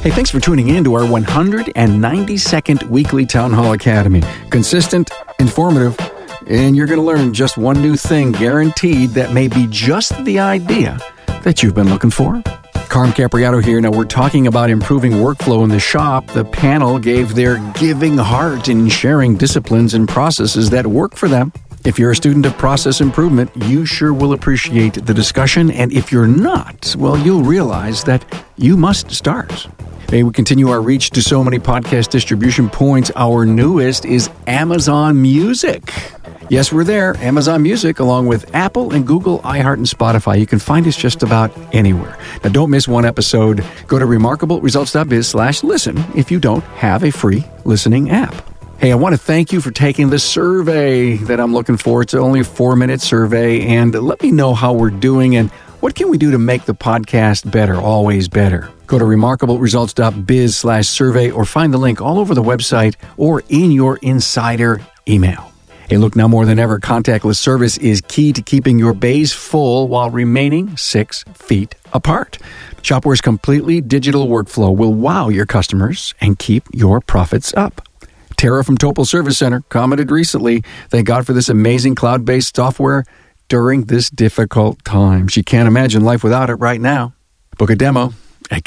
Hey, thanks for tuning in to our 192nd weekly Town Hall Academy. Consistent, informative, and you're going to learn just one new thing, guaranteed, that may be just the idea that you've been looking for. Carm Capriato here. Now, we're talking about improving workflow in the shop. The panel gave their giving heart in sharing disciplines and processes that work for them. If you're a student of process improvement, you sure will appreciate the discussion. And if you're not, well, you'll realize that you must start. Hey, we continue our reach to so many podcast distribution points. Our newest is Amazon Music. Yes, we're there. Amazon Music, along with Apple and Google, iHeart, and Spotify. You can find us just about anywhere. Now, don't miss one episode. Go to remarkableresults.biz/listen if you don't have a free listening app. Hey, I want to thank you for taking the survey that I'm looking for. It's only a 4-minute survey, and let me know how we're doing and what can we do to make the podcast better, always better. Go to remarkableresults.biz/survey or find the link all over the website or in your insider email. Hey, look, now more than ever, contactless service is key to keeping your bays full while remaining 6 feet apart. Shopware's completely digital workflow will wow your customers and keep your profits up. Tara from Topol Service Center commented recently, thank God for this amazing cloud-based software during this difficult time. She can't imagine life without it right now. Book a demo at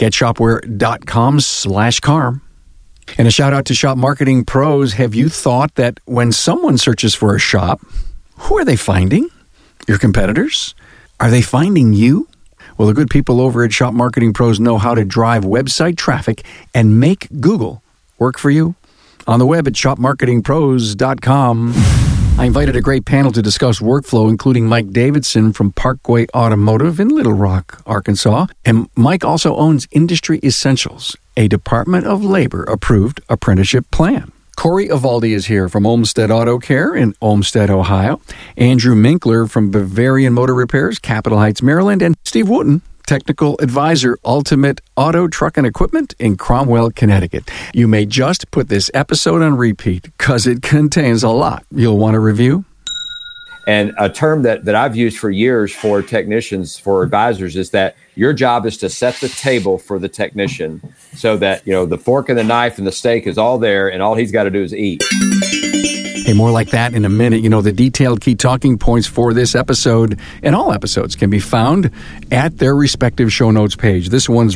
getshopware.com/carm. And a shout out to Shop Marketing Pros. Have you thought that when someone searches for a shop, who are they finding? Your competitors? Are they finding you? Well, the good people over at Shop Marketing Pros know how to drive website traffic and make Google work for you. On the web at shopmarketingpros.com. I invited a great panel to discuss workflow, including Mike Davidson from Parkway Automotive in Little Rock, Arkansas. And Mike also owns Industry Essentials, a Department of Labor approved apprenticeship plan. Corey Evaldi is here from Olmsted Auto Care in Olmsted, Ohio. Andrew Minkler from Bavarian Motor Repairs, Capitol Heights, Maryland. And Steve Wooten, Technical Advisor, Ultimate Auto, Truck, and Equipment in Cromwell, Connecticut. You may just put this episode on repeat because it contains a lot you'll want to review. And a term that I've used for years for technicians, for advisors, is that your job is to set the table for the technician so that, you know, the fork and the knife and the steak is all there and all he's got to do is eat. Hey, more like that in a minute. You know, the detailed key talking points for this episode and all episodes can be found at their respective show notes page. This one's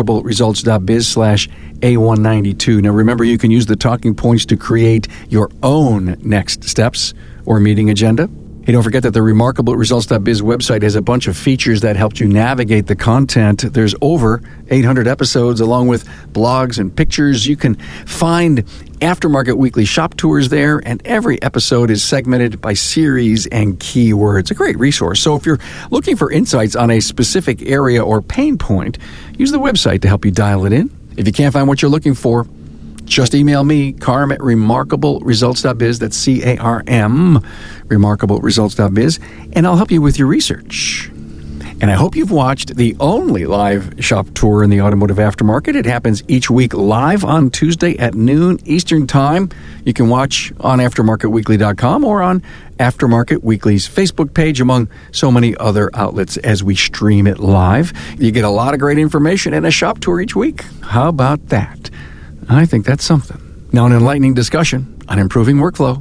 remarkableresults.biz/A192. Now, remember, you can use the talking points to create your own next steps or meeting agenda. Hey, don't forget that the remarkableresults.biz website has a bunch of features that help you navigate the content. There's over 800 episodes along with blogs and pictures. You can find Aftermarket Weekly shop tours there, and every episode is segmented by series and keywords. A great resource. So if you're looking for insights on a specific area or pain point, use the website to help you dial it in. If you can't find what you're looking for, just email me, Carm at remarkableresults.biz. That's CARM, remarkableresults.biz, and I'll help you with your research. And I hope you've watched the only live shop tour in the automotive aftermarket. It happens each week live on Tuesday at noon Eastern Time. You can watch on aftermarketweekly.com or on Aftermarket Weekly's Facebook page, among so many other outlets as we stream it live. You get a lot of great information and a shop tour each week. How about that? I think that's something. Now, an enlightening discussion on improving workflow.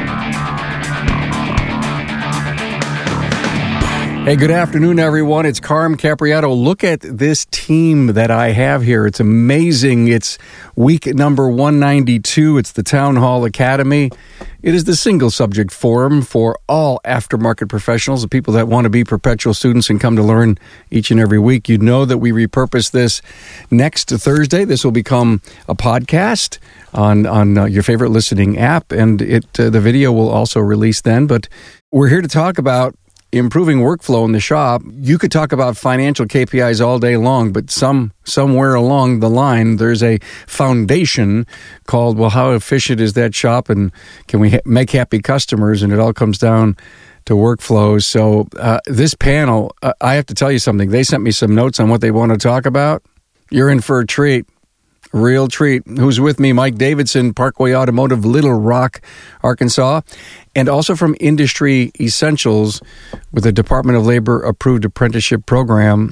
Hey, good afternoon, everyone. It's Carm Capriato. Look at this team that I have here. It's amazing. It's week number 192. It's the Town Hall Academy. It is the single subject forum for all aftermarket professionals, the people that want to be perpetual students and come to learn each and every week. You know that we repurpose this next Thursday. This will become a podcast on your favorite listening app, and the video will also release then. But we're here to talk about improving workflow in the shop. You could talk about financial KPIs all day long, but somewhere along the line, there's a foundation called, well, how efficient is that shop, and can we make happy customers? And it all comes down to workflows. So this panel, I have to tell you something. They sent me some notes on what they want to talk about. You're in for a treat. Real treat. Who's with me? Mike Davidson, Parkway Automotive, Little Rock, Arkansas, and also from Industry Essentials with the Department of Labor approved apprenticeship program.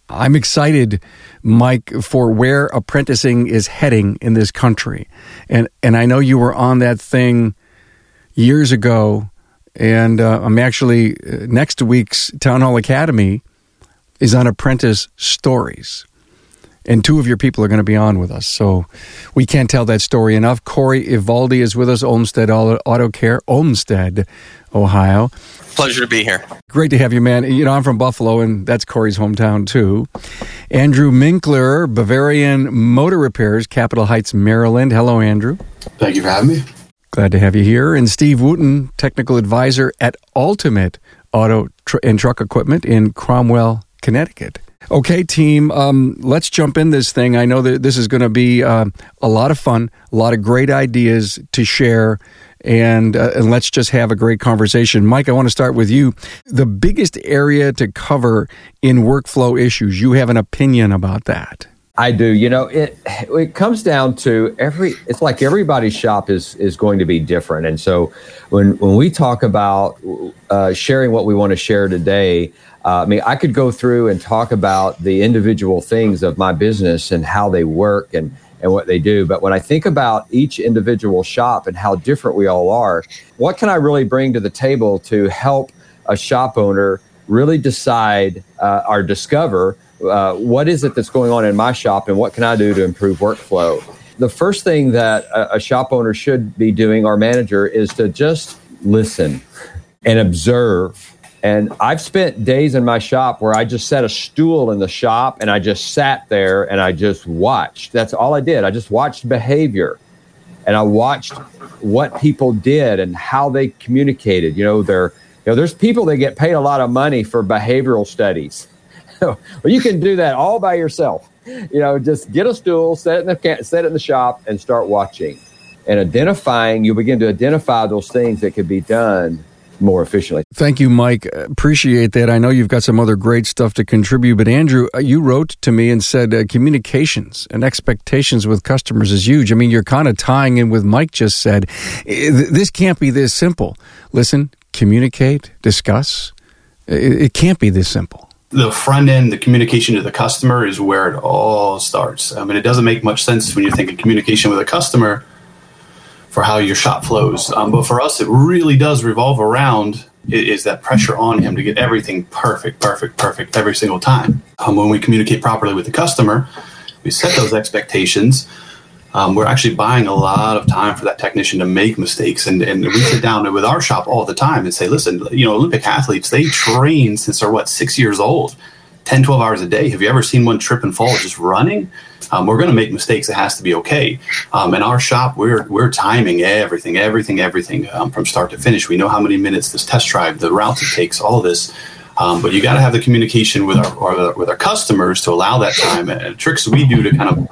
I'm excited, Mike, for where apprenticing is heading in this country. And I know you were on that thing years ago, and I'm actually, next week's Town Hall Academy is on apprentice stories. And 2 of your people are going to be on with us, so we can't tell that story enough. Corey Ivaldi is with us, Olmsted Auto Care, Olmsted, Ohio. Pleasure to be here. Great to have you, man. You know, I'm from Buffalo, and that's Corey's hometown, too. Andrew Minkler, Bavarian Motor Repairs, Capitol Heights, Maryland. Hello, Andrew. Thank you for having me. Glad to have you here. And Steve Wooten, Technical Advisor at Ultimate Auto and Truck Equipment in Cromwell, Connecticut. Okay, team, let's jump in this thing. I know that this is going to be a lot of fun, a lot of great ideas to share, and let's just have a great conversation. Mike, I want to start with you. The biggest area to cover in workflow issues, you have an opinion about that. I do. You know, it comes down to it's like everybody's shop is going to be different. And so when we talk about sharing what we want to share today, I mean, I could go through and talk about the individual things of my business and how they work and what they do. But when I think about each individual shop and how different we all are, what can I really bring to the table to help a shop owner really decide or discover what is it that's going on in my shop and what can I do to improve workflow? The first thing that a shop owner should be doing, or manager, is to just listen and observe. And I've spent days in my shop where I just set a stool in the shop and I just sat there and I just watched. That's all I did. I just watched behavior and I watched what people did and how they communicated. There's people that get paid a lot of money for behavioral studies. Well, you can do that all by yourself. Just get a stool, set it in the shop and start watching and identifying. You begin to identify those things that could be done more efficiently. Thank you, Mike. Appreciate that. I know you've got some other great stuff to contribute, but Andrew, you wrote to me and said communications and expectations with customers is huge. I mean, you're kind of tying in with Mike just said. This can't be this simple. Listen, communicate, discuss. It can't be this simple. The front end, the communication to the customer is where it all starts. I mean, it doesn't make much sense when you're thinking communication with a customer for how your shop flows. But for us, it really does revolve around is that pressure on him to get everything perfect every single time. When we communicate properly with the customer, we set those expectations. We're actually buying a lot of time for that technician to make mistakes. And we sit down with our shop all the time and say, listen, Olympic athletes, they train since they're 6 years old, 10, 12 hours a day. Have you ever seen one trip and fall just running? We're going to make mistakes. It has to be okay. In our shop, we're timing everything from start to finish. We know how many minutes this test drive, the route it takes, all of this. But you got to have the communication with our customers to allow that time. And tricks we do to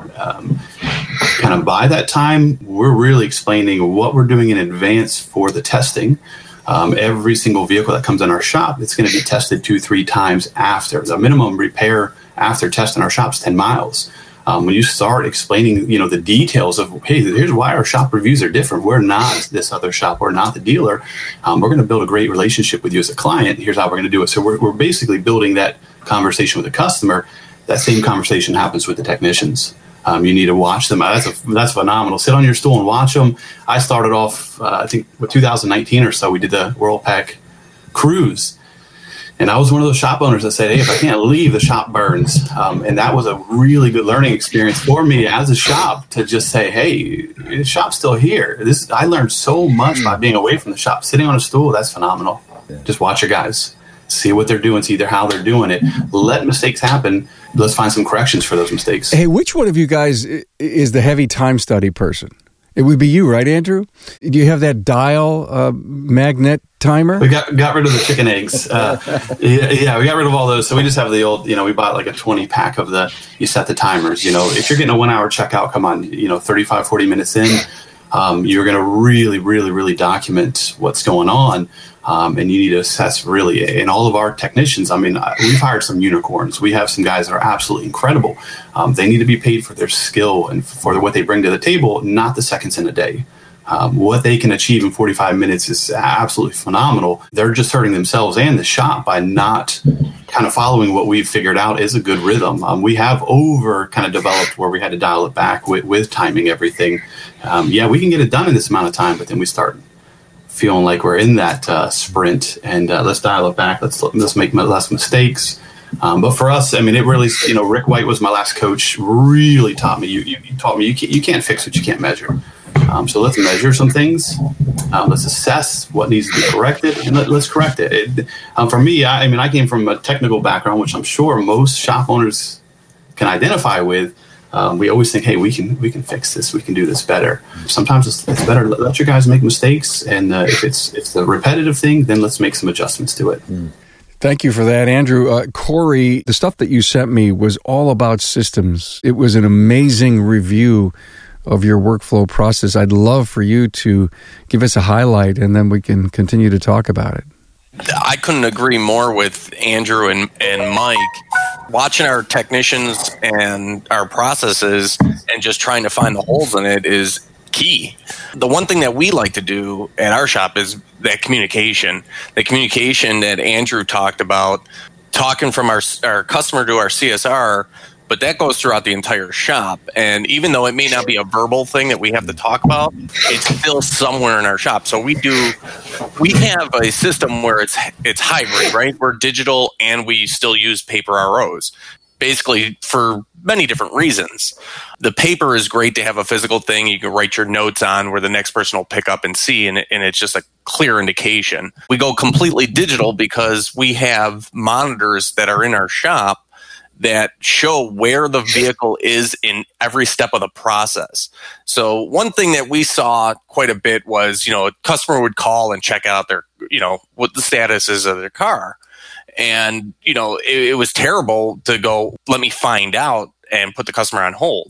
kind of buy that time. We're really explaining what we're doing in advance for the testing. Every single vehicle that comes in our shop, it's going to be tested 2-3 times after. The minimum repair after test in our shop is 10 miles. When you start explaining, the details of, hey, here's why our shop reviews are different. We're not this other shop. We're not the dealer. We're going to build a great relationship with you as a client. Here's how we're going to do it. So we're basically building that conversation with the customer. That same conversation happens with the technicians. You need to watch them. That's phenomenal. Sit on your stool and watch them. I started off, I think, with 2019 or so. We did the Worldpac cruise. And I was one of those shop owners that said, hey, if I can't leave, the shop burns. And that was a really good learning experience for me as a shop to just say, hey, the shop's still here. I learned so much by being away from the shop. Sitting on a stool, that's phenomenal. Yeah. Just watch your guys. See what they're doing, see how they're doing it. Let mistakes happen. Let's find some corrections for those mistakes. Hey, which one of you guys is the heavy time study person? It would be you, right, Andrew? Do you have that dial magnet timer? We got rid of the chicken eggs. Yeah, we got rid of all those. So we just have the old, we bought like a 20 pack of you set the timers. If you're getting a 1 hour checkout, come on, 35, 40 minutes in, you're going to really, really, really document what's going on. And you need to assess really, and all of our technicians, we've hired some unicorns. We have some guys that are absolutely incredible. They need to be paid for their skill and for what they bring to the table, not the seconds in a day. What they can achieve in 45 minutes is absolutely phenomenal. They're just hurting themselves and the shop by not kind of following what we've figured out is a good rhythm. We have over kind of developed where we had to dial it back with timing everything. We can get it done in this amount of time, but then we start feeling like we're in that sprint, and let's dial it back. Let's make less mistakes. But for us, I mean, it really, Rick White was my last coach, really taught me, you taught me you can't fix what you can't measure. So let's measure some things. Let's assess what needs to be corrected, and let's correct it. For me, I came from a technical background, which I'm sure most shop owners can identify with. We always think, hey, we can fix this. We can do this better. Sometimes it's better to let your guys make mistakes, and if it's a repetitive thing, then let's make some adjustments to it. Thank you for that, Andrew. Corey, the stuff that you sent me was all about systems. It was an amazing review of your workflow process. I'd love for you to give us a highlight, and then we can continue to talk about it. I couldn't agree more with Andrew and Mike. Watching our technicians and our processes and just trying to find the holes in it is key. The one thing that we like to do at our shop is that communication. The communication that Andrew talked about, talking from our customer to our CSR, but that goes throughout the entire shop. And even though it may not be a verbal thing that we have to talk about, it's still somewhere in our shop. So we have a system where it's hybrid, right? We're digital and we still use paper ROs, basically for many different reasons. The paper is great to have a physical thing you can write your notes on where the next person will pick up and see, and it's just a clear indication. We go completely digital because we have monitors that are in our shop that show where the vehicle is in every step of the process. So one thing that we saw quite a bit was, a customer would call and check out their, what the status is of their car. And, it was terrible to go, let me find out and put the customer on hold.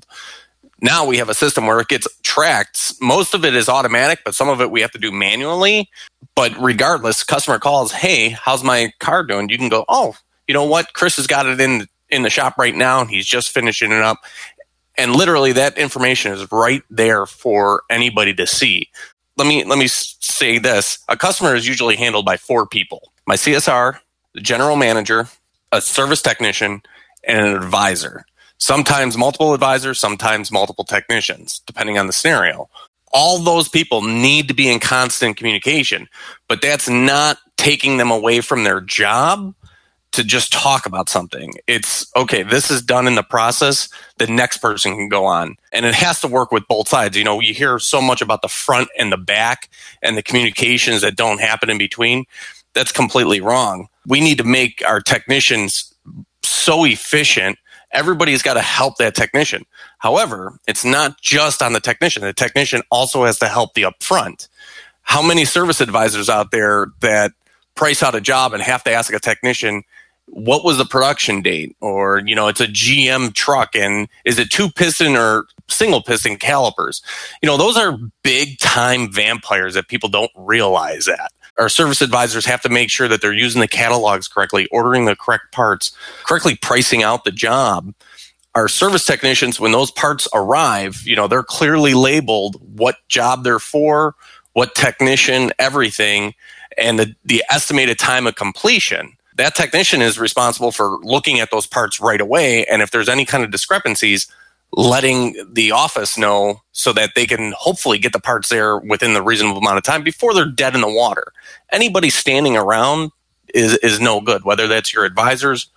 Now we have a system where it gets tracked. Most of it is automatic, but some of it we have to do manually. But regardless, customer calls, hey, how's my car doing? You can go, oh, you know what? Chris has got it in the shop right now, and he's just finishing it up. And literally that information is right there for anybody to see. Let me say this. A customer is usually handled by 4 people. My CSR, the general manager, a service technician, and an advisor. Sometimes multiple advisors, sometimes multiple technicians, depending on the scenario. All those people need to be in constant communication, but that's not taking them away from their job to just talk about something. It's, okay, this is done in the process, the next person can go on. And it has to work with both sides. You hear so much about the front and the back and the communications that don't happen in between. That's completely wrong. We need to make our technicians so efficient. Everybody's got to help that technician. However, it's not just on the technician. The technician also has to help the upfront. How many service advisors out there that price out a job and have to ask a technician, what was the production date? Or, it's a GM truck, and is it 2-piston or single piston calipers? Those are big time vampires that people don't realize that. Our service advisors have to make sure that they're using the catalogs correctly, ordering the correct parts, correctly pricing out the job. Our service technicians, when those parts arrive, they're clearly labeled what job they're for, what technician, everything, and the estimated time of completion. That technician is responsible for looking at those parts right away, and if there's any kind of discrepancies, letting the office know so that they can hopefully get the parts there within the reasonable amount of time before they're dead in the water. Anybody standing around is no good, whether that's your advisors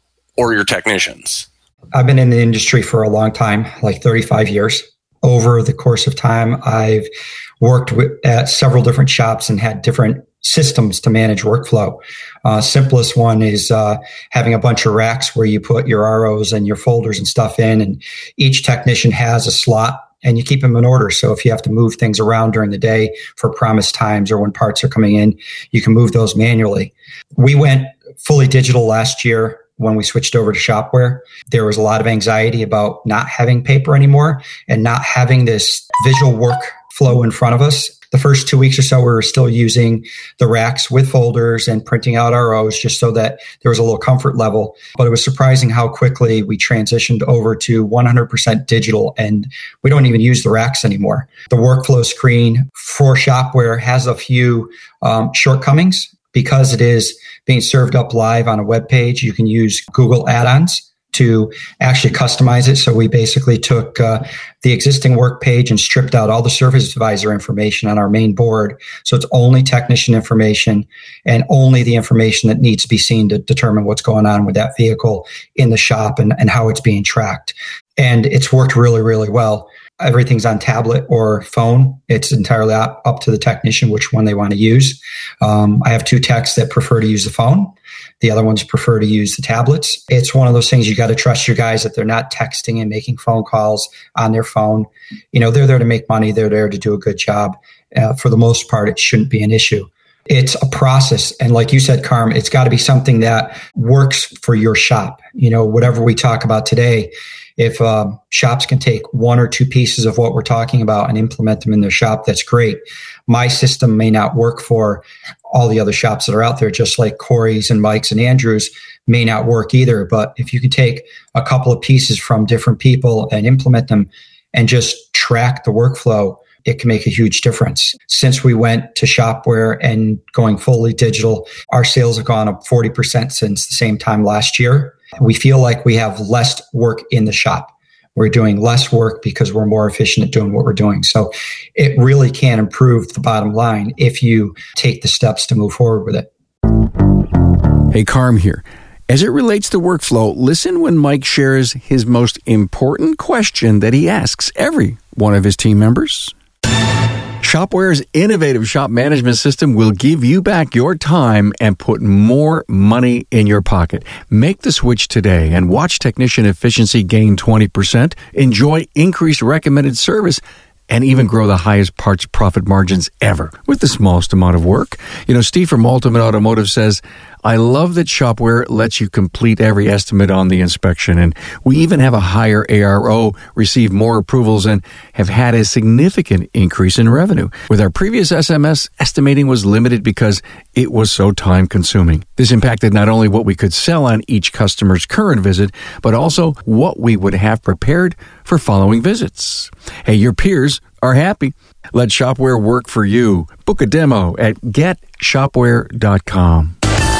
or your technicians. I've been in the industry for a long time, like 35 years. Over the course of time, I've worked at several different shops and had different systems to manage workflow. Simplest one is having a bunch of racks where you put your ROs and your folders and stuff in, and each technician has a slot and you keep them in order. So if you have to move things around during the day for promised times or when parts are coming in, you can move those manually. We went fully digital last year when we switched over to Shopware. There was a lot of anxiety about not having paper anymore and not having this visual workflow in front of us. The first 2 weeks or so, we were still using the racks with folders and printing out ROs just so that there was a little comfort level. But it was surprising how quickly we transitioned over to 100% digital, and we don't even use the racks anymore. The workflow screen for Shopware has a few shortcomings. Because it is being served up live on a web page, you can use Google add-ons to actually customize it. So we basically took the existing work page and stripped out all the service advisor information on our main board. So it's only technician information and only the information that needs to be seen to determine what's going on with that vehicle in the shop and how it's being tracked. And it's worked really, really well. Everything's on tablet or phone. It's entirely up to the technician which one they want to use. I have 2 techs that prefer to use the phone. The other ones prefer to use the tablets. It's one of those things you got to trust your guys that they're not texting and making phone calls on their phone. They're there to make money. They're there to do a good job. For the most part, it shouldn't be an issue. It's a process. And like you said, Carm, it's got to be something that works for your shop. Whatever we talk about today, if shops can take 1 or 2 pieces of what we're talking about and implement them in their shop, that's great. My system may not work for all the other shops that are out there, just like Corey's and Mike's and Andrew's may not work either. But if you can take a couple of pieces from different people and implement them and just track the workflow, it can make a huge difference. Since we went to Shopware and going fully digital, our sales have gone up 40% since the same time last year. We feel like we have less work in the shop. We're doing less work because we're more efficient at doing what we're doing. So it really can improve the bottom line if you take the steps to move forward with it. Hey, Carm here. As it relates to workflow, listen when Mike shares his most important question that he asks every one of his team members. Shopware's innovative shop management system will give you back your time and put more money in your pocket. Make the switch today and watch technician efficiency gain 20%, enjoy increased recommended service, and even grow the highest parts profit margins ever with the smallest amount of work. Steve from Ultimate Automotive says, I love that Shopware lets you complete every estimate on the inspection, and we even have a higher ARO, receive more approvals, and have had a significant increase in revenue. With our previous SMS, estimating was limited because it was so time-consuming. This impacted not only what we could sell on each customer's current visit, but also what we would have prepared for following visits. Hey, your peers are happy. Let Shopware work for you. Book a demo at getshopware.com.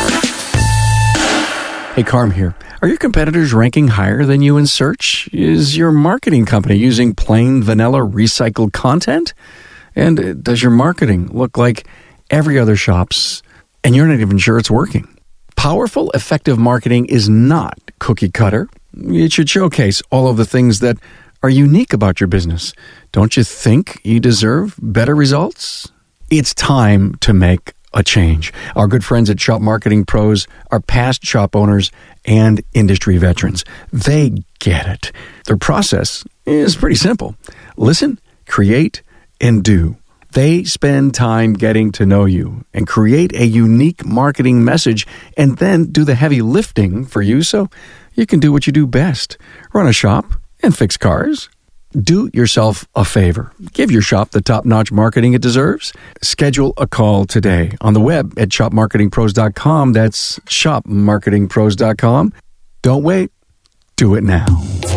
Hey, Carm here. Are your competitors ranking higher than you in search? Is your marketing company using plain vanilla recycled content? And does your marketing look like every other shop's and you're not even sure it's working? Powerful, effective marketing is not cookie cutter. It should showcase all of the things that are unique about your business. Don't you think you deserve better results? It's time to make a change. Our good friends at Shop Marketing Pros are past shop owners and industry veterans. They get it. Their process is pretty simple. Listen, create, and do. They spend time getting to know you and create a unique marketing message and then do the heavy lifting for you so you can do what you do best. Run a shop and fix cars. Do yourself a favor. Give your shop the top-notch marketing it deserves. Schedule a call today on the web at shopmarketingpros.com. That's shopmarketingpros.com. Don't wait. Do it now.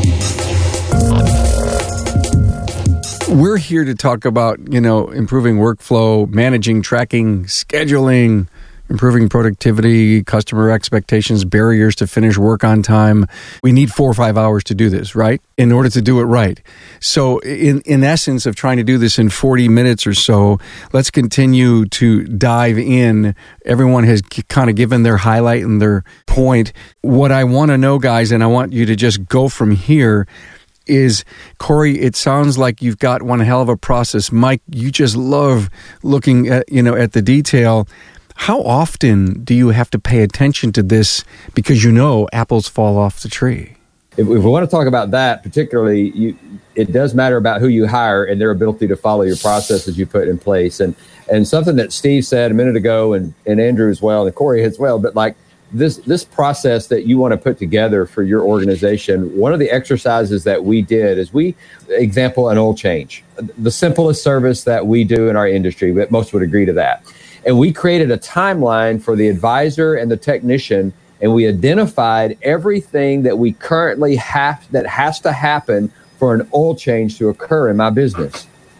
We're here to talk about, improving workflow, managing, tracking, scheduling, improving productivity, customer expectations, barriers to finish work on time. We need 4 or 5 hours to do this, right? In order to do it right. So in essence of trying to do this in 40 minutes or so, let's continue to dive in. Everyone has kind of given their highlight and their point. What I want to know, guys, and I want you to just go from here, is, Corey, it sounds like you've got one hell of a process. Mike, you just love looking at, at the detail. How often do you have to pay attention to this because apples fall off the tree? If we want to talk about that particularly, it does matter about who you hire and their ability to follow your processes you put in place. And something that Steve said a minute ago, and Andrew as well, and Corey as well, but like this process that you want to put together for your organization, one of the exercises that we did is example, an oil change, the simplest service that we do in our industry, but most would agree to that. And we created a timeline for the advisor and the technician, and we identified everything that we currently that has to happen for an oil change to occur in my business.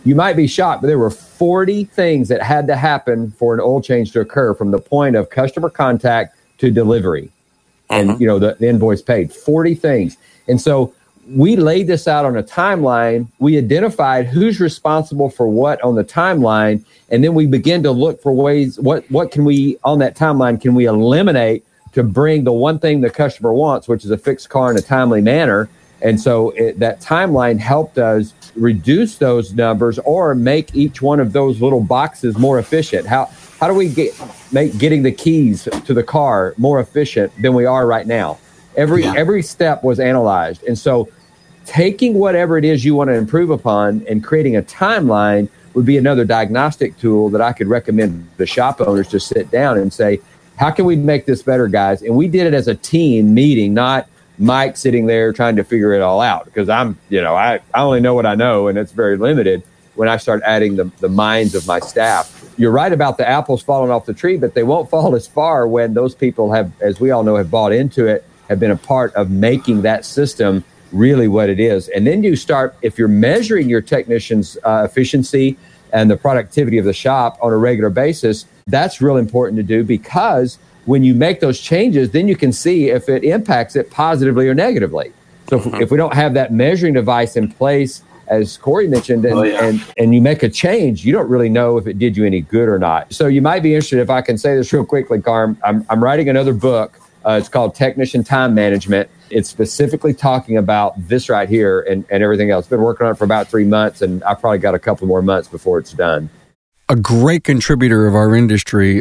you might be shocked, but there were 40 things that had to happen for an oil change to occur from the point of customer contact to delivery. And, the invoice paid. 40 things. And so we laid this out on a timeline. We identified who's responsible for what on the timeline. And then we begin to look for ways, what can we, on that timeline, can we eliminate to bring the one thing the customer wants, which is a fixed car in a timely manner. And so that timeline helped us reduce those numbers or make each one of those little boxes more efficient. How do we make getting the keys to the car more efficient than we are right now? Every step was analyzed. And so taking whatever it is you want to improve upon and creating a timeline would be another diagnostic tool that I could recommend the shop owners to sit down and say, how can we make this better, guys? And we did it as a team meeting, not Mike sitting there trying to figure it all out, because I only know what I know, and it's very limited when I start adding the minds of my staff. You're right about the apples falling off the tree, but they won't fall as far when those people have, as we all know, have bought into it, have been a part of making that system really what it is. And then you start, if you're measuring your technicians' efficiency and the productivity of the shop on a regular basis, that's real important to do, because when you make those changes, then you can see if it impacts it positively or negatively. So if we don't have that measuring device in place, as Corey mentioned, and you make a change, you don't really know if it did you any good or not. So you might be interested, if I can say this real quickly, Carm, I'm writing another book. It's called Technician Time Management. It's specifically talking about this right here and everything else. Been working on it for about 3 months, and I've probably got a couple more months before it's done. A great contributor of our industry.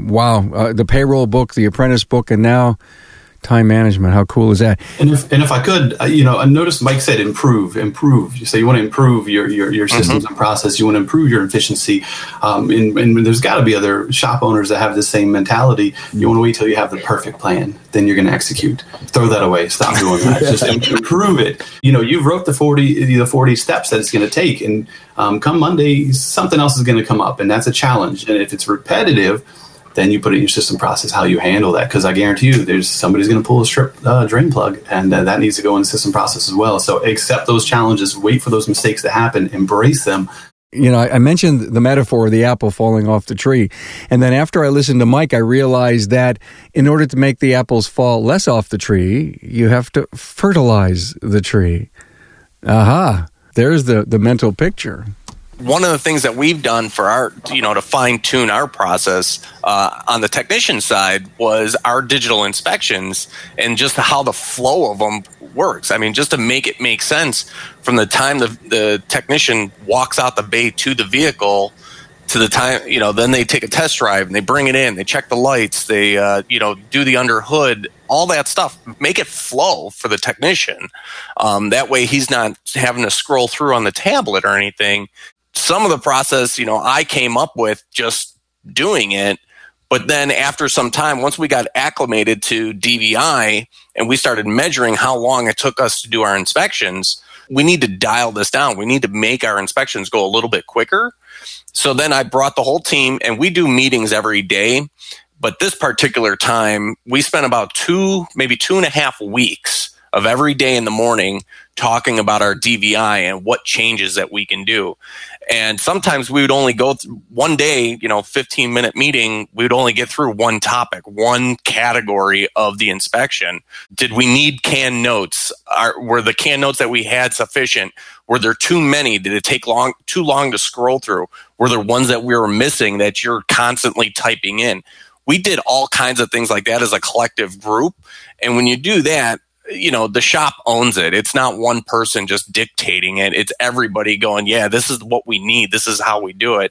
The payroll book, the apprentice book, and now time management. How cool is that? And if I could, I noticed Mike said improve. You say you want to improve your systems and process. You want to improve your efficiency. And there's got to be other shop owners that have the same mentality. You want to wait till you have the perfect plan, then you're going to execute. Throw that away. Stop doing that. Just improve it. You've wrote the 40 steps that it's going to take, and come Monday, something else is going to come up, and that's a challenge. And if it's repetitive, then you put it in your system process, how you handle that. Because I guarantee you, somebody's going to pull a strip drain plug, and that needs to go in the system process as well. So accept those challenges, wait for those mistakes to happen, embrace them. I mentioned the metaphor of the apple falling off the tree. And then after I listened to Mike, I realized that in order to make the apples fall less off the tree, you have to fertilize the tree. Aha, there's the mental picture. One of the things that we've done for our, to fine tune our process on the technician side was our digital inspections and just how the flow of them works. I mean, just to make it make sense from the time the technician walks out the bay to the vehicle to the time, then they take a test drive and they bring it in, they check the lights, they, do the under hood, all that stuff, make it flow for the technician. That way he's not having to scroll through on the tablet or anything. Some of the process, I came up with just doing it. But then after some time, once we got acclimated to DVI and we started measuring how long it took us to do our inspections, we need to dial this down. We need to make our inspections go a little bit quicker. So then I brought the whole team, and we do meetings every day. But this particular time, we spent about maybe 2.5 weeks of every day in the morning talking about our DVI and what changes that we can do. And sometimes we would only go through one day, 15-minute meeting, we would only get through one topic, one category of the inspection. Did we need canned notes? Were the canned notes that we had sufficient? Were there too many? Did it take too long to scroll through? Were there ones that we were missing that you're constantly typing in? We did all kinds of things like that as a collective group. And when you do that, the shop owns it. It's not one person just dictating it. It's everybody going, yeah, this is what we need. This is how we do it.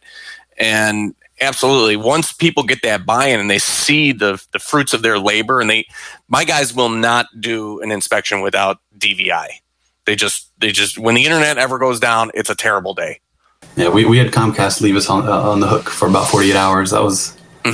And absolutely, once people get that buy-in and they see the fruits of their labor, and my guys will not do an inspection without DVI. They just when the internet ever goes down, it's a terrible day. Yeah, we had Comcast leave us on the hook for about 48 hours. That was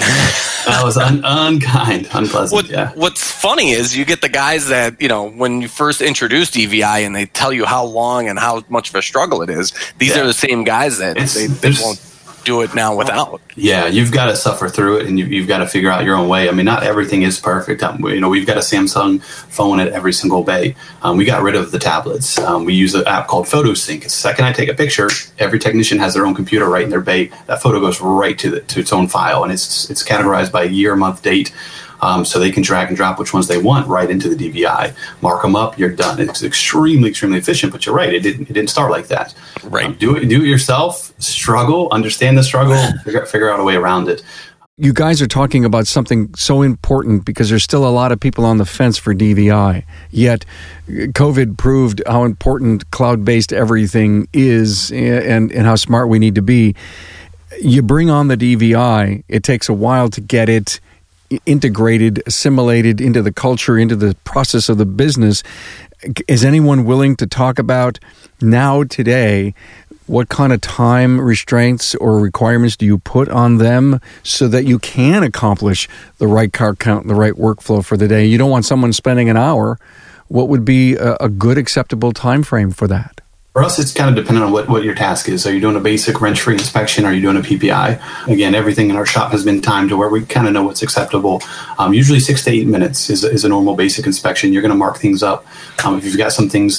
unkind, unpleasant. What's funny is you get the guys that, when you first introduce DVI and they tell you how long and how much of a struggle it is, these are the same guys that they won't. do it now without. Yeah, you've got to suffer through it, and you've got to figure out your own way. I mean, not everything is perfect. We've got a Samsung phone at every single bay. We got rid of the tablets. We use an app called PhotoSync. The second I take a picture, every technician has their own computer right in their bay. That photo goes right to its own file, and it's categorized by year, month, date. So they can drag and drop which ones they want right into the DVI, mark them up, you're done. It's extremely, extremely efficient, but you're right. It didn't start like that. Right. Do it yourself, struggle, understand the struggle, figure out a way around it. You guys are talking about something so important because there's still a lot of people on the fence for DVI. Yet COVID proved how important cloud-based everything is and how smart we need to be. You bring on the DVI, it takes a while to get it integrated, assimilated into the culture, into the process of the business. Is anyone willing to talk about now, today, what kind of time restraints or requirements do you put on them so that you can accomplish the right car count and the right workflow for the day? You don't want someone spending an hour. What would be a good, acceptable time frame for that? For us, it's kind of dependent on what your task is. Are you doing a basic wrench-free inspection? Are you doing a PPI? Again, everything in our shop has been timed to where we kind of know what's acceptable. Usually 6 to 8 minutes is a normal basic inspection. You're going to mark things up. If you've got some things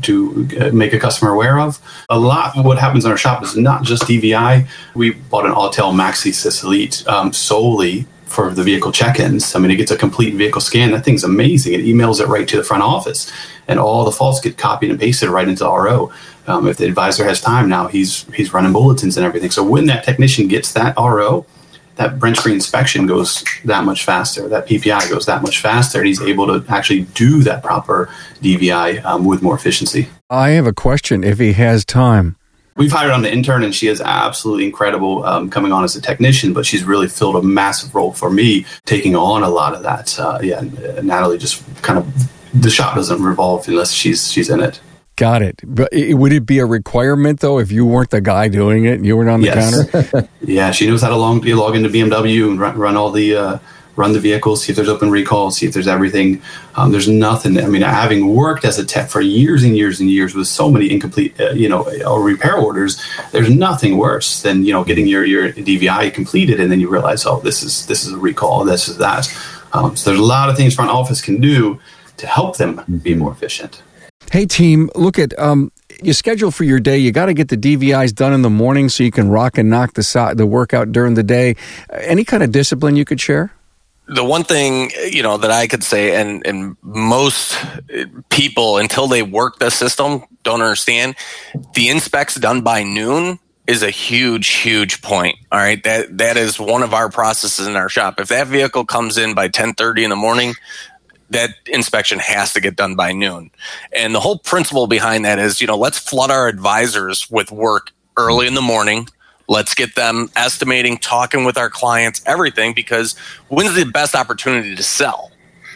to make a customer aware of. A lot of what happens in our shop is not just DVI. We bought an Autel MaxiSys Elite solely for the vehicle check-ins. I mean, it gets a complete vehicle scan. That thing's amazing. It emails it right to the front office, and all the faults get copied and pasted right into RO. If the advisor has time now, he's running bulletins and everything. So when that technician gets that RO, that wrench-free inspection goes that much faster. That PPI goes that much faster, and he's able to actually do that proper DVI with more efficiency. I have a question. If he has time. We've hired on the intern, and she is absolutely incredible coming on as a technician, but she's really filled a massive role for me, taking on a lot of that. Natalie just kind of, the shop doesn't revolve unless she's in it. Got it. But would it be a requirement, though, if you weren't the guy doing it and you weren't on the counter? Yeah, she knows how to log into BMW and run all the... run the vehicles, see if there's open recalls, see if there's everything. There's nothing. I mean, having worked as a tech for years and years and years with so many incomplete, repair orders, there's nothing worse than, getting your DVI completed and then you realize, oh, this is a recall, this is that. So there's a lot of things front office can do to help them be more efficient. Hey, team, look at your schedule for your day. You got to get the DVIs done in the morning so you can rock and knock the work out during the day. Any kind of discipline you could share? The one thing, that I could say, and most people, until they work the system, don't understand, the inspects done by noon is a huge, huge point. All right. That is one of our processes in our shop. If that vehicle comes in by 10:30 in the morning, that inspection has to get done by noon. And the whole principle behind that is, let's flood our advisors with work early in the morning. Let's get them estimating, talking with our clients, everything, because when's the best opportunity to sell?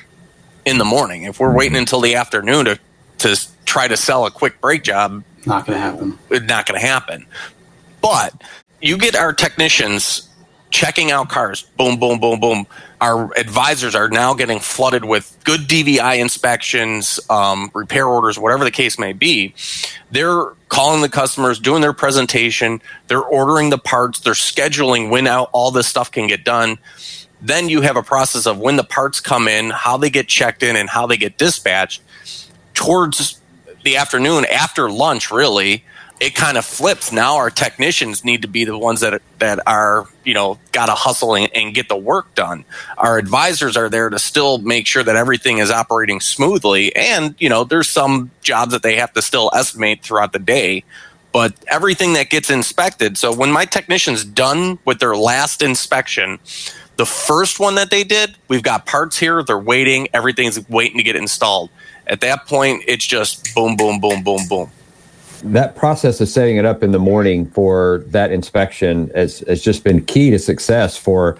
In the morning. If we're waiting until the afternoon to try to sell a quick brake job, not going to happen. It's not going to happen. But you get our technicians checking out cars, boom, boom, boom, boom. Our advisors are now getting flooded with good DVI inspections, repair orders, whatever the case may be. They're calling the customers, doing their presentation, they're ordering the parts, they're scheduling when all this stuff can get done. Then you have a process of when the parts come in, how they get checked in, and how they get dispatched. Towards the afternoon, after lunch, really, it kind of flips. Now our technicians need to be the ones that are, got to hustle and get the work done. Our advisors are there to still make sure that everything is operating smoothly. And, there's some jobs that they have to still estimate throughout the day, but everything that gets inspected. So when my technician's done with their last inspection, the first one that they did, we've got parts here, they're waiting, everything's waiting to get installed. At that point, it's just boom, boom, boom, boom, boom. That process of setting it up in the morning for that inspection has just been key to success for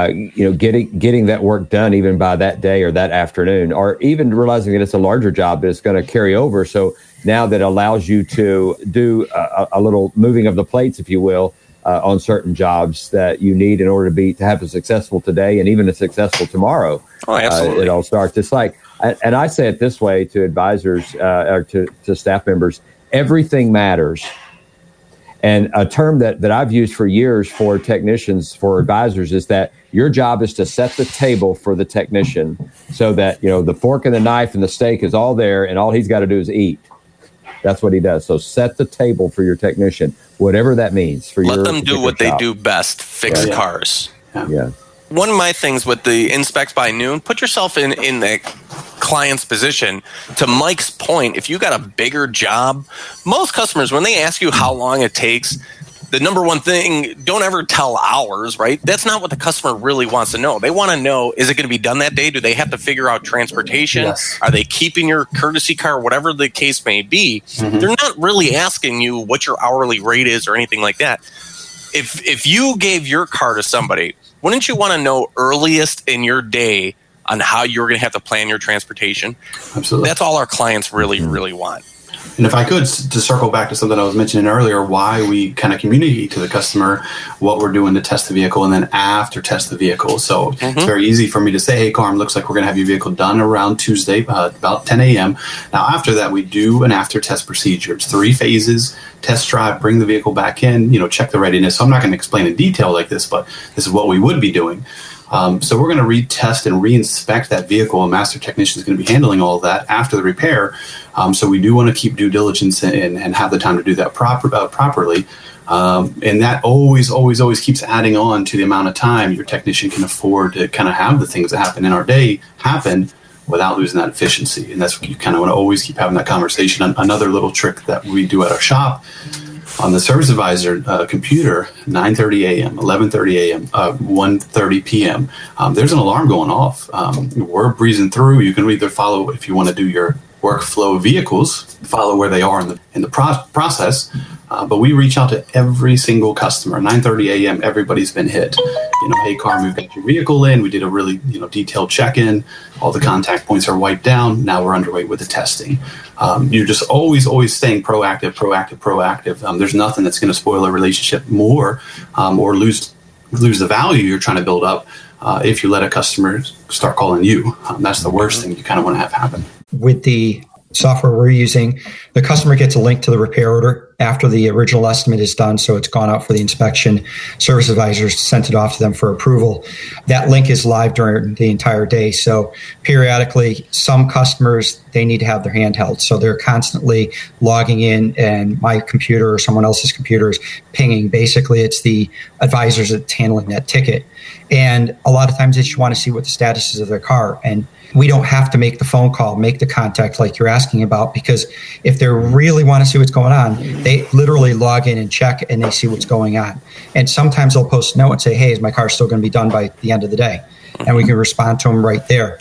getting that work done even by that day or that afternoon, or even realizing that it's a larger job that it's going to carry over. So now that allows you to do a little moving of the plates, if you will, on certain jobs that you need in order to have a successful today and even a successful tomorrow. Oh, absolutely. It all starts. It's like, and I say it this way to advisors or to staff members. Everything matters. And a term that I've used for years for technicians, for advisors, is that your job is to set the table for the technician so that, the fork and the knife and the steak is all there and all he's got to do is eat. That's what he does. So set the table for your technician, whatever that means for Let them do what they do best, fix cars. Yeah. One of my things with the Inspect by Noon, put yourself in the client's position. To Mike's point, if you got a bigger job, most customers, when they ask you how long it takes, the number one thing, don't ever tell hours, right? That's not what the customer really wants to know. They want to know, is it going to be done that day? Do they have to figure out transportation? Yes. Are they keeping your courtesy car? Whatever the case may be, they're not really asking you what your hourly rate is or anything like that. If you gave your car to somebody, wouldn't you want to know earliest in your day on how you're going to have to plan your transportation? Absolutely. That's all our clients really, really want. And if I could, to circle back to something I was mentioning earlier, why we kind of communicate to the customer what we're doing to test the vehicle and then after test the vehicle. So it's very easy for me to say, hey, Carm, looks like we're going to have your vehicle done around Tuesday, about 10 a.m. Now, after that, we do an after test procedure. It's 3 phases: test drive, bring the vehicle back in, check the readiness. So I'm not going to explain in detail like this, but this is what we would be doing. So we're going to retest and reinspect that vehicle. A master technician is going to be handling all of that after the repair. So we do want to keep due diligence and have the time to do that properly. And that always keeps adding on to the amount of time your technician can afford to kind of have the things that happen in our day happen without losing that efficiency. And that's what you kind of want to always keep having that conversation. Another little trick that we do at our shop, on the service advisor computer, 9:30 a.m., 11:30 a.m., 1:30 p.m., there's an alarm going off. We're breezing through. You can either follow, if you want to do your workflow vehicles, follow where they are in the process. But we reach out to every single customer. 9:30 a.m., everybody's been hit. Hey, Carm, we've got your vehicle in. We did a really detailed check-in. All the contact points are wiped down. Now we're underway with the testing. You're just always staying proactive. There's nothing that's going to spoil a relationship more or lose the value you're trying to build up if you let a customer start calling you. That's the worst thing you kind of want to have happen. With the software we're using, the customer gets a link to the repair order after the original estimate is done, so it's gone out for the inspection. Service advisors sent it off to them for approval. That link is live during the entire day, so periodically some customers, they need to have their handheld, so they're constantly logging in, and my computer or someone else's computer is pinging. Basically, it's the advisors that's handling that ticket, and a lot of times they just want to see what the status is of their car, and we don't have to make the phone call, make the contact like you're asking about, because if they really want to see what's going on, they literally log in and check and they see what's going on. And sometimes they'll post a note and say, hey, is my car still going to be done by the end of the day? And we can respond to them right there.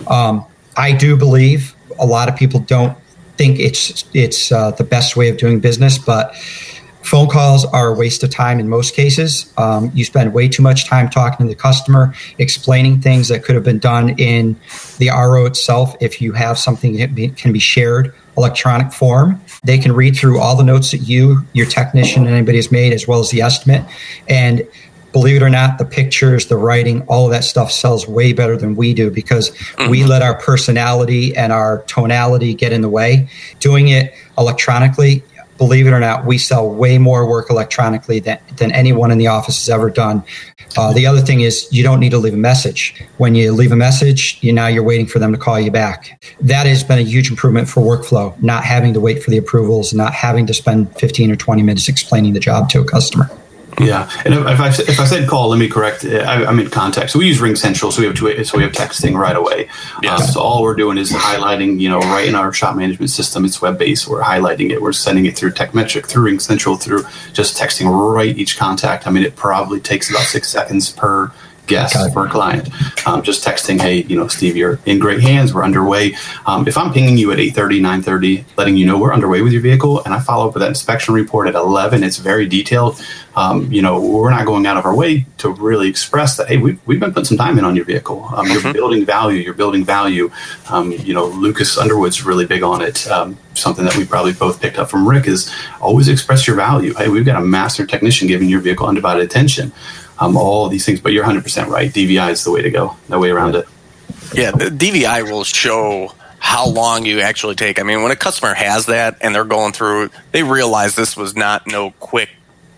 I do believe a lot of people don't think it's the best way of doing business, but phone calls are a waste of time in most cases. You spend way too much time talking to the customer, explaining things that could have been done in the RO itself. If you have something that can be shared electronic form, they can read through all the notes that your technician, and anybody has made, as well as the estimate. And believe it or not, the pictures, the writing, all of that stuff sells way better than we do, because we let our personality and our tonality get in the way. Doing it electronically, believe it or not, we sell way more work electronically than anyone in the office has ever done. The other thing is, you don't need to leave a message. When you leave a message, you're waiting for them to call you back. That has been a huge improvement for workflow, not having to wait for the approvals, not having to spend 15 or 20 minutes explaining the job to a customer. Yeah, and if I said call, let me correct. I mean contact. So we use RingCentral, so we have texting right away. Yes. So all we're doing is highlighting, right in our shop management system. It's web based. We're highlighting it. We're sending it through TechMetric, through RingCentral, through just texting right each contact. I mean, it probably takes about 6 seconds per guest, per client. Just texting, hey, Steve, you're in great hands. We're underway. If I'm pinging you at 8:30, 9:30, letting you know we're underway with your vehicle, and I follow up with that inspection report at 11, it's very detailed. We're not going out of our way to really express that, hey, we've been putting some time in on your vehicle. You're building value. Lucas Underwood's really big on it. Something that we probably both picked up from Rick is always express your value. Hey, we've got a master technician giving your vehicle undivided attention. All of these things, but you're 100% right. DVI is the way to go. No way around it. Yeah, the DVI will show how long you actually take. I mean, when a customer has that and they're going through, they realize this was not no quick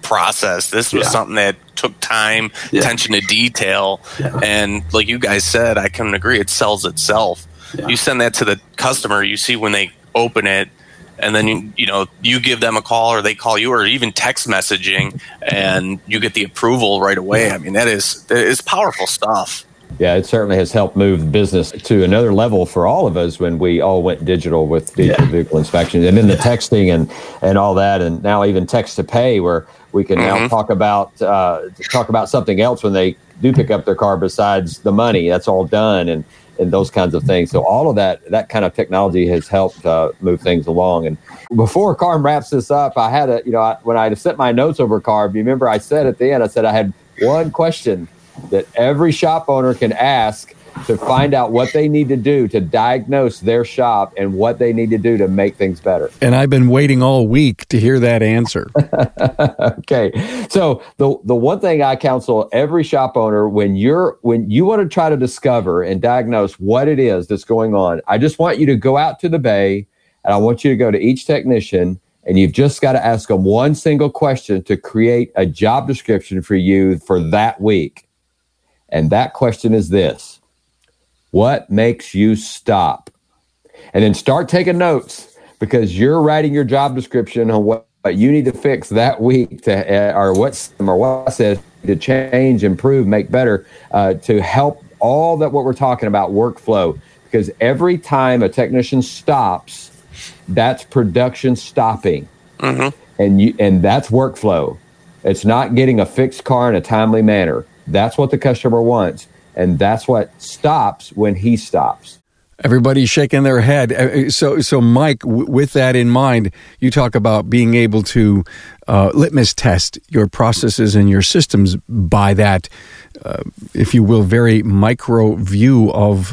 process. This was something that took time, attention to detail. Yeah. And like you guys said, I can agree, it sells itself. Yeah. You send that to the customer, you see when they open it, and then you give them a call or they call you, or even text messaging, and you get the approval right away. I mean, that is powerful stuff. Yeah, it certainly has helped move business to another level for all of us when we all went digital with vehicle inspections, and then the texting and all that, and now even text to pay, where we can now talk about something else when they do pick up their car besides the money. That's all done, and those kinds of things. So all of that kind of technology has helped move things along. And before Carm wraps this up, I had when I sent my notes over Carm, you remember I said at the end, I had one question that every shop owner can ask to find out what they need to do to diagnose their shop and what they need to do to make things better. And I've been waiting all week to hear that answer. Okay. So the one thing I counsel every shop owner, when you want to try to discover and diagnose what it is that's going on, I just want you to go out to the bay, and I want you to go to each technician, and you've just got to ask them one single question to create a job description for you for that week. And that question is this: what makes you stop? And then start taking notes, because you're writing your job description on what you need to fix that week or what says to change, improve, make better, to help all that what we're talking about workflow. Because every time a technician stops, that's production stopping. And that's workflow. It's not getting a fixed car in a timely manner. That's what the customer wants, and that's what stops when he stops. Everybody's shaking their head. So Mike, with that in mind, you talk about being able to litmus test your processes and your systems by that, if you will, very micro view of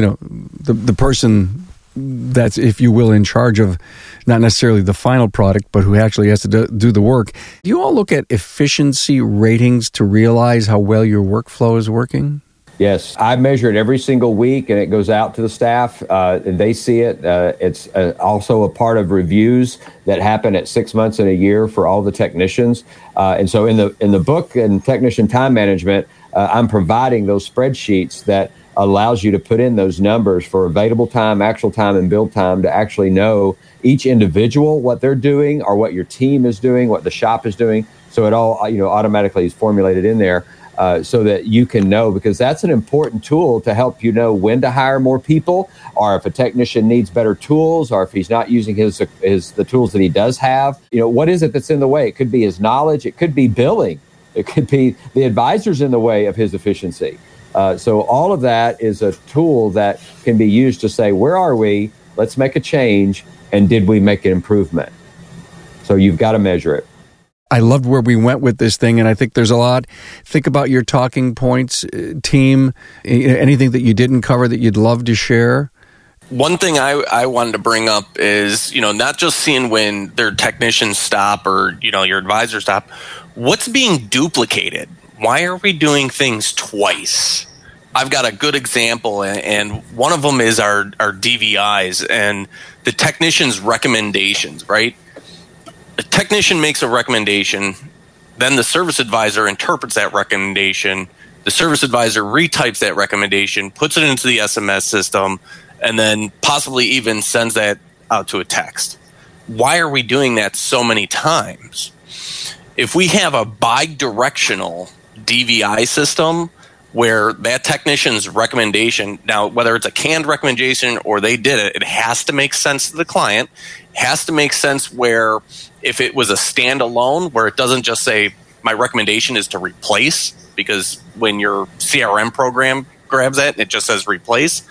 the person that's, if you will, in charge of not necessarily the final product, but who actually has to do the work. Do you all look at efficiency ratings to realize how well your workflow is working? Yes, I measure it every single week, and it goes out to the staff, and they see it. It's also a part of reviews that happen at 6 months and a year for all the technicians. And so in the book and Technician Time Management, I'm providing those spreadsheets that allows you to put in those numbers for available time, actual time, and build time to actually know each individual what they're doing, or what your team is doing, what the shop is doing. So it all automatically is formulated in there, so that you can know, because that's an important tool to help you know when to hire more people, or if a technician needs better tools, or if he's not using the tools that he does have. What is it that's in the way? It could be his knowledge. It could be billing. It could be the advisors in the way of his efficiency. So all of that is a tool that can be used to say, where are we? Let's make a change. And did we make an improvement? So you've got to measure it. I loved where we went with this thing, and I think there's a lot. Think about your talking points, team. Anything that you didn't cover that you'd love to share? One thing I wanted to bring up is, not just seeing when their technicians stop or, your advisors stop. What's being duplicated? Why are we doing things twice? I've got a good example, and one of them is our DVIs and the technician's recommendations, right? A technician makes a recommendation, then the service advisor interprets that recommendation, the service advisor retypes that recommendation, puts it into the SMS system, and then possibly even sends that out to a text. Why are we doing that so many times? If we have a bi-directional DVI system where that technician's recommendation, now whether it's a canned recommendation or they did it, it has to make sense to the client, has to make sense where if it was a standalone, where it doesn't just say my recommendation is to replace, because when your CRM program grabs that, it just says replace,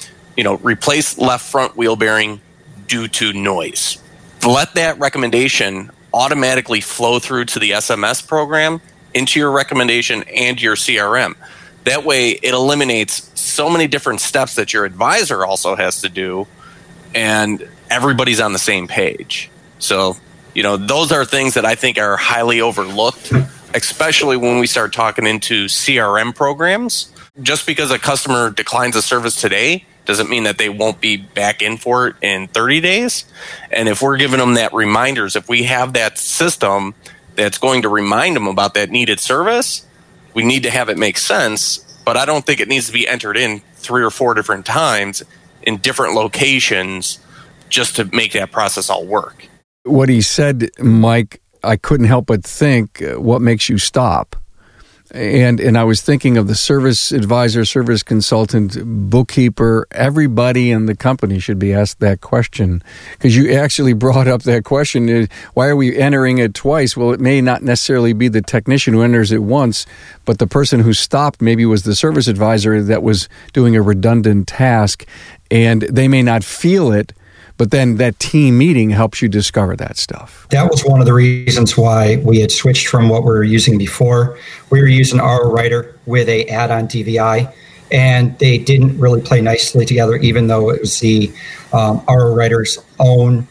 replace left front wheel bearing due to noise. Let that recommendation automatically flow through to the SMS program into your recommendation and your CRM. That way, it eliminates so many different steps that your advisor also has to do, and everybody's on the same page. So, those are things that I think are highly overlooked, especially when we start talking into CRM programs. Just because a customer declines a service today doesn't mean that they won't be back in for it in 30 days. And if we're giving them that reminders, if we have that system that's going to remind them about that needed service, we need to have it make sense. But I don't think it needs to be entered in 3 or 4 different times in different locations just to make that process all work. What he said, Mike, I couldn't help but think, what makes you stop? And I was thinking of the service advisor, service consultant, bookkeeper. Everybody in the company should be asked that question, because you actually brought up that question. Why are we entering it twice? Well, it may not necessarily be the technician who enters it once, but the person who stopped maybe was the service advisor that was doing a redundant task, and they may not feel it. But then that team meeting helps you discover that stuff. That was one of the reasons why we had switched from what we were using before. We were using RO Writer with a add-on DVI, and they didn't really play nicely together, even though it was the RO Writer's own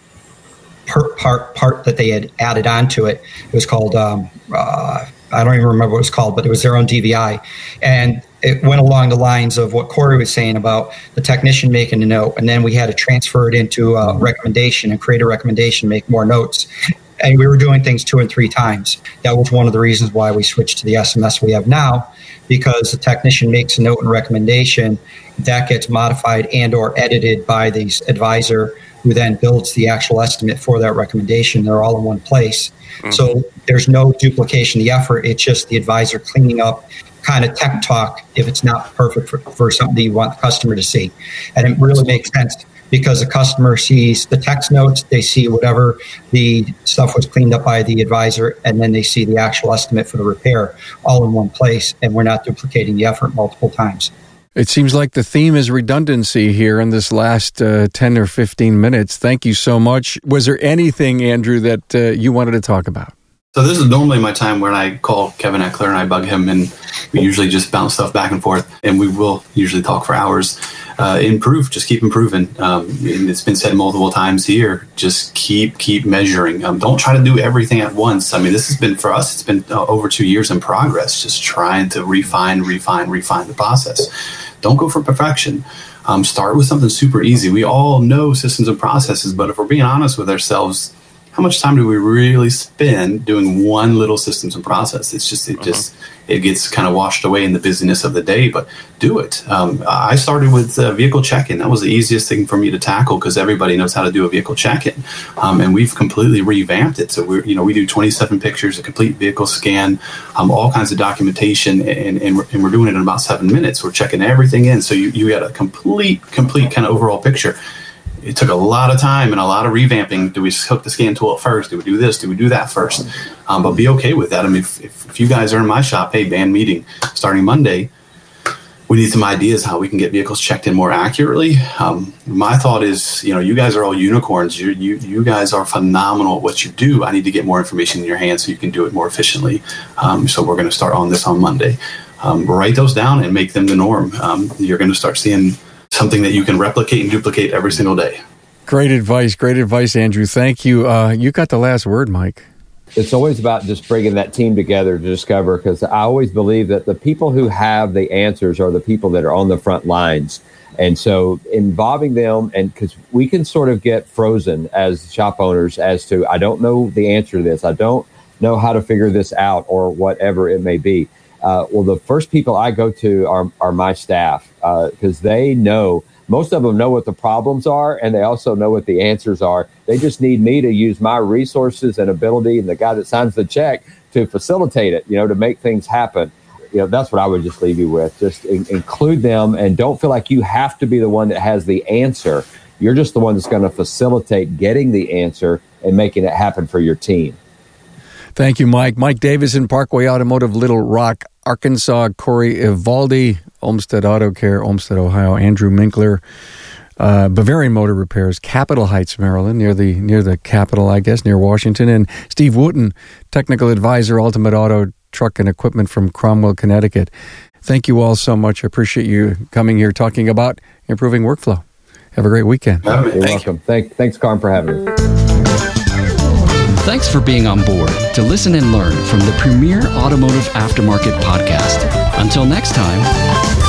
part that they had added onto it. It was called, I don't even remember what it was called, but it was their own DVI. And it went along the lines of what Corey was saying about the technician making a note, and then we had to transfer it into a recommendation and create a recommendation, make more notes. And we were doing things 2 and 3 times. That was one of the reasons why we switched to the SMS we have now, because the technician makes a note and recommendation, that gets modified and or edited by the advisor, who then builds the actual estimate for that recommendation. They're all in one place. Mm-hmm. So there's no duplication of the effort. It's just the advisor cleaning up kind of tech talk if it's not perfect for something that you want the customer to see. And it really makes sense, because the customer sees the text notes, they see whatever the stuff was cleaned up by the advisor, and then they see the actual estimate for the repair all in one place, and we're not duplicating the effort multiple times. It seems like the theme is redundancy here in this last 10 or 15 minutes. Thank you so much. Was there anything, Andrew, that you wanted to talk about? So this is normally my time when I call Kevin Eckler and I bug him, and we usually just bounce stuff back and forth, and we will usually talk for hours. Improve, just keep improving. It's been said multiple times here, just keep measuring. Don't try to do everything at once. I mean, this has been, for us, it's been over 2 years in progress, just trying to refine the process. Don't go for perfection. Start with something super easy. We all know systems and processes, but if we're being honest with ourselves, how much time do we really spend doing one little systems and process? It gets kind of washed away in the busyness of the day, but do it. I started with vehicle check-in. That was the easiest thing for me to tackle, because everybody knows how to do a vehicle check-in. And we've completely revamped it. So we do 27 pictures, a complete vehicle scan, all kinds of documentation, and we're doing it in about 7 minutes. We're checking everything in. So you got a complete kind of overall picture. It took a lot of time and a lot of revamping. Do we hook the scan tool at first? Do we do this? Do we do that first? But be okay with that. I mean, if you guys are in my shop, hey, band meeting starting Monday, we need some ideas how we can get vehicles checked in more accurately. My thought is, you guys are all unicorns. You guys are phenomenal at what you do. I need to get more information in your hands so you can do it more efficiently. So we're going to start on this on Monday. Write those down and make them the norm. You're going to start seeing something that you can replicate and duplicate every single day. Great advice, Andrew. Thank you. You got the last word, Mike. It's always about just bringing that team together to discover, because I always believe that the people who have the answers are the people that are on the front lines. And so involving them, and because we can sort of get frozen as shop owners as to, I don't know the answer to this. I don't know how to figure this out, or whatever it may be. Well, the first people I go to are my staff, because they know, most of them know what the problems are, and they also know what the answers are. They just need me to use my resources and ability, and the guy that signs the check, to facilitate it, to make things happen. That's what I would just leave you with. Just include them, and don't feel like you have to be the one that has the answer. You're just the one that's going to facilitate getting the answer and making it happen for your team. Thank you, Mike. Mike Davison, Parkway Automotive, Little Rock, Arkansas. Corey Ivaldi, Olmsted Auto Care, Olmsted, Ohio. Andrew Minkler, Bavarian Motor Repairs, Capitol Heights, Maryland, near the Capitol, I guess, near Washington. And Steve Wooten, Technical Advisor, Ultimate Auto Truck and Equipment from Cromwell, Connecticut. Thank you all so much. I appreciate you coming here talking about improving workflow. Have a great weekend. You're welcome. Thanks, Carm, for having me. Thanks for being on board to listen and learn from the Premier Automotive Aftermarket Podcast. Until next time.